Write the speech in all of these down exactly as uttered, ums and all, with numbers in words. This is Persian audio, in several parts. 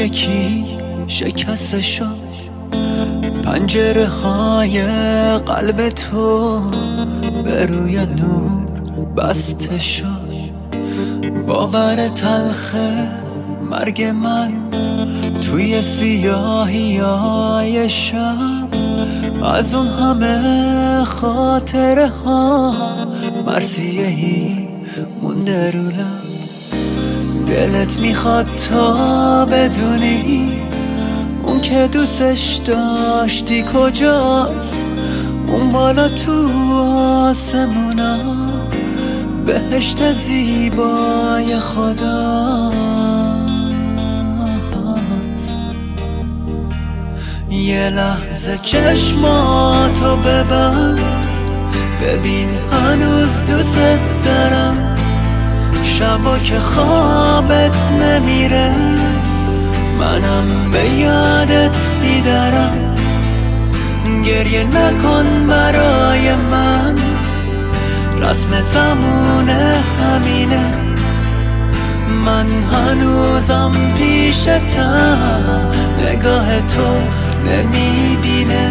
یکی شکسته شد، پنجره های قلب تو به روی نور بسته شد. باور تلخه مرگ من توی سیاهی های شب، از اون همه خاطره ها مرثیه‌ای مونده رو لب. دلت میخواد تا بدونی اون که دوستش داشتی کجاست، اون بالا تو آسمونا بهشت زیبای خداست. یه لحظه چشماتو ببند، ببین هنوز دوست دارم. شبا که خوابت نمیره منم به یادت بیدارم. گریه نکن برای من، رسم زمونه همینه. من هنوزم پیشتم، نگاه تو نمیبینه.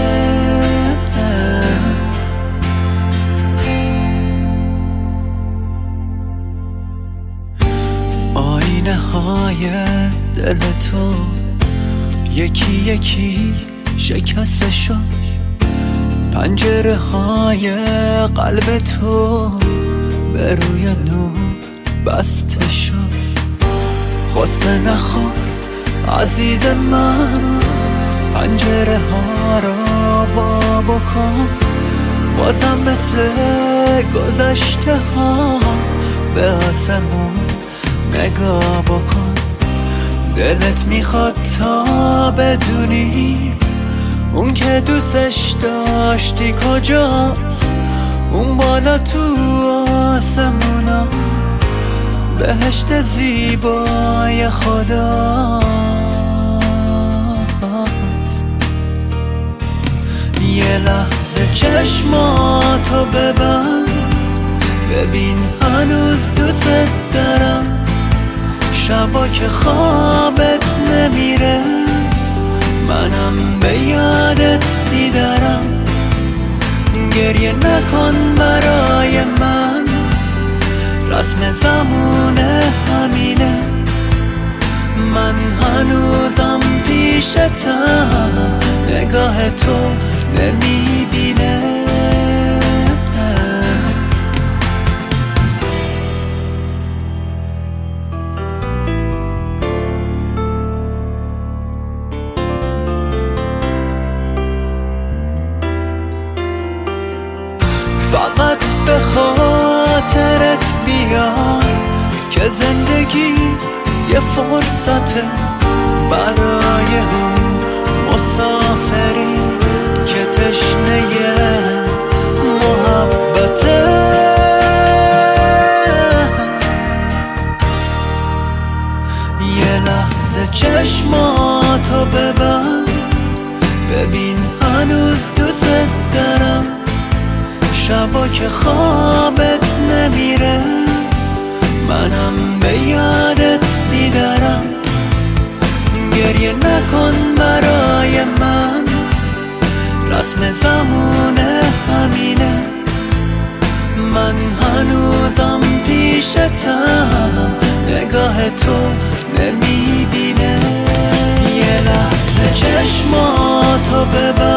آینه های دل تو یکی یکی شکسته شد، پنجره های قلب تو به روی نور بسته شد. غصه نخور عزیز من، پنجره ها را وا بکن. بازم مثل گذشته ها به آسمون نگاه بکن. دلت میخواد تا بدونی اون که دوستش داشتی کجاست، اون بالا تو آسمونا بهشت زیبای خداست. یه لحظه چشماتو ببند، ببین هنوز دوست دارم. شبا که خوابت نمیره منم به یادت بیدارم. گریه نکن برای من، رسم زمونه همینه. من هنوزم پیشتم، نگاه تو نمیبینه. فقط به خاطرت بیار که زندگی یه فرصته برای اون مسافری که تشنه محبته. یه لحظه چشماتو ببند، ببین هنوز دوست دارم. شبا که خوابت نمیره منم به یادت بیدارم. گریه نکن برای من، رسم زمونه همینه. من هنوزم پیشتم، نگاه تو نمیبینه. یه لحظه چشماتو ببند،